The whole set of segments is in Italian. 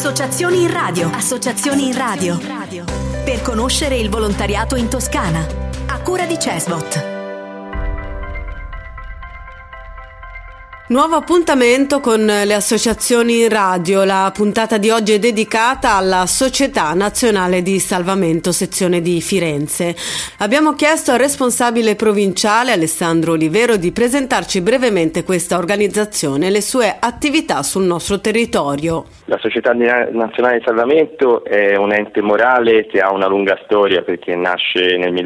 Associazioni in radio. Associazioni in radio. Per conoscere il volontariato in Toscana. A cura di CESVOT. Nuovo appuntamento con le associazioni in radio. La puntata di oggi è dedicata alla Società Nazionale di Salvamento sezione di Firenze. Abbiamo chiesto al responsabile provinciale Alessandro Olivero di presentarci brevemente questa organizzazione e le sue attività sul nostro territorio. La Società Nazionale di Salvamento è un ente morale che ha una lunga storia, perché nasce nel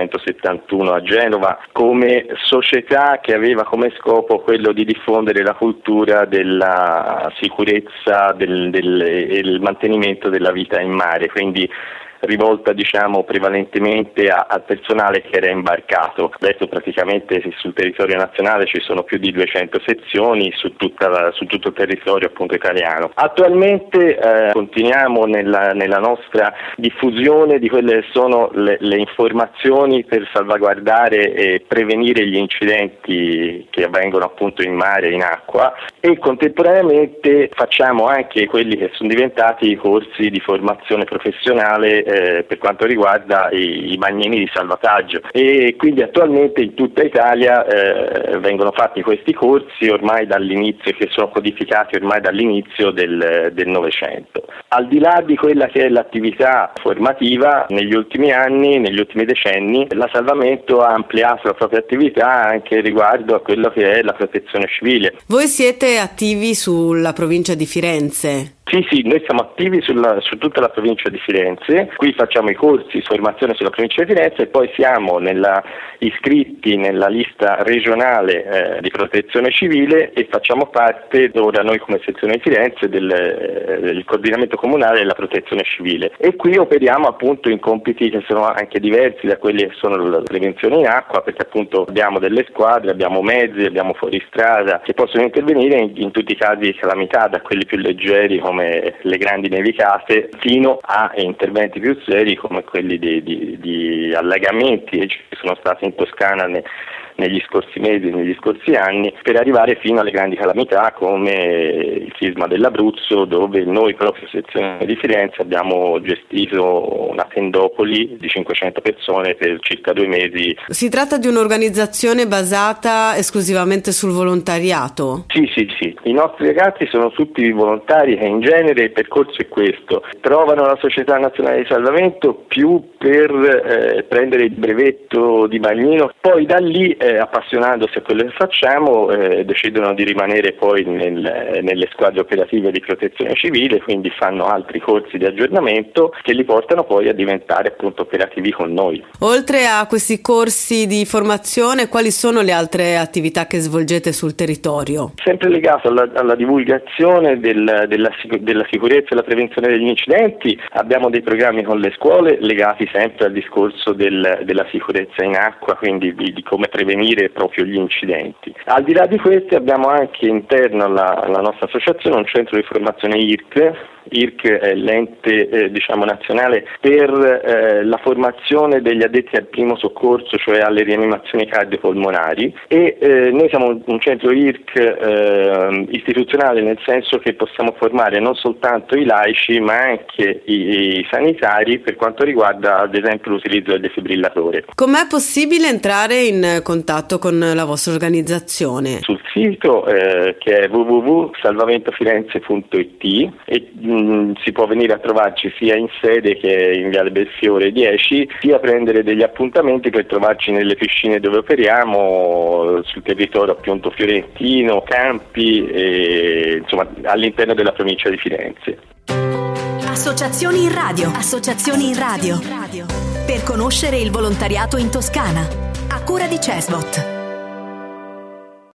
1871 a Genova come società che aveva come scopo quello di diffondere la cultura della sicurezza e il mantenimento della vita in mare, quindi rivolta prevalentemente al personale che era imbarcato. Adesso praticamente sul territorio nazionale ci sono più di 200 sezioni su tutto il territorio appunto italiano. Attualmente continuiamo nella nostra diffusione di quelle che sono le informazioni per salvaguardare e prevenire gli incidenti che avvengono appunto in mare e in acqua, e contemporaneamente facciamo anche quelli che sono diventati i corsi di formazione professionale per quanto riguarda i bagnini di salvataggio, e quindi attualmente in tutta Italia vengono fatti questi corsi ormai dall'inizio, che sono codificati ormai dall'inizio del Novecento. Al di là di quella che è l'attività formativa, negli ultimi anni, negli ultimi decenni, la Salvamento ha ampliato la propria attività anche riguardo a quello che è la protezione civile. Voi siete attivi sulla provincia di Firenze? Sì, noi siamo attivi su tutta la provincia di Firenze. Qui facciamo i corsi di formazione sulla provincia di Firenze e poi siamo iscritti nella lista regionale di protezione civile, e facciamo parte ora noi come sezione di Firenze del coordinamento comunale della protezione civile, e qui operiamo appunto in compiti che sono anche diversi da quelli che sono la prevenzione in acqua, perché appunto abbiamo delle squadre, abbiamo mezzi, abbiamo fuoristrada che possono intervenire in tutti i casi di calamità, da quelli più leggeri come le grandi nevicate fino a interventi più seri come quelli di allagamenti che ci sono stati in Toscana negli scorsi mesi, negli scorsi anni, per arrivare fino alle grandi calamità come il sisma dell'Abruzzo, dove noi proprio sezione di Firenze abbiamo gestito una tendopoli di 500 persone per circa 2 mesi. Si tratta di un'organizzazione basata esclusivamente sul volontariato? Sì. I nostri ragazzi sono tutti volontari e in genere il percorso è questo. Trovano la Società Nazionale di Salvamento più per prendere il brevetto di bagnino, poi da lì appassionandosi a quello che facciamo decidono di rimanere poi nelle squadre operative di protezione civile, quindi fanno altri corsi di aggiornamento che li portano poi a diventare appunto operativi con noi. Oltre a questi corsi di formazione, quali sono le altre attività che svolgete sul territorio? Sempre legato alla divulgazione della sicurezza e la prevenzione degli incidenti, abbiamo dei programmi con le scuole legati sempre al discorso della sicurezza in acqua, quindi di come prevenire proprio gli incidenti. Al di là di questi abbiamo anche interno alla nostra associazione un centro di formazione IRC. IRC è l'ente nazionale per la formazione degli addetti al primo soccorso, cioè alle rianimazioni cardiopolmonari, e noi siamo un centro IRC istituzionale, nel senso che possiamo formare non soltanto i laici ma anche i sanitari per quanto riguarda ad esempio l'utilizzo del defibrillatore. Com'è possibile entrare in contatto con la vostra organizzazione? Sul sito che è www.salvamentofirenze.it, e si può venire a trovarci sia in sede che in Viale Belfiore 10, sia prendere degli appuntamenti per trovarci nelle piscine dove operiamo sul territorio appunto fiorentino, Campi e all'interno della provincia di Firenze. Associazioni in radio. Associazioni in radio. Per conoscere il volontariato in Toscana. A cura di CESVOT.